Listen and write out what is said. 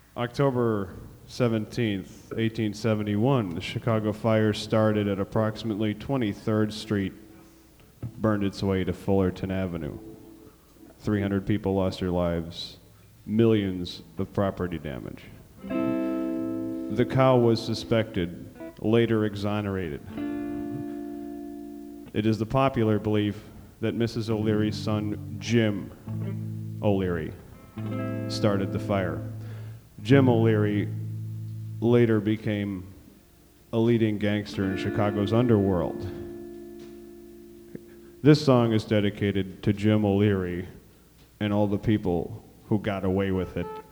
October 17th, 1871, the Chicago fire started at approximately 23rd Street, burned its way to Fullerton Avenue. 300 people lost their lives, millions of property damage. The cow was suspected, later exonerated. It is the popular belief that Mrs. O'Leary's son, Jim O'Leary, started the fire. Jim O'Leary later became a leading gangster in Chicago's underworld. This song is dedicated to Jim O'Leary and all the people who got away with it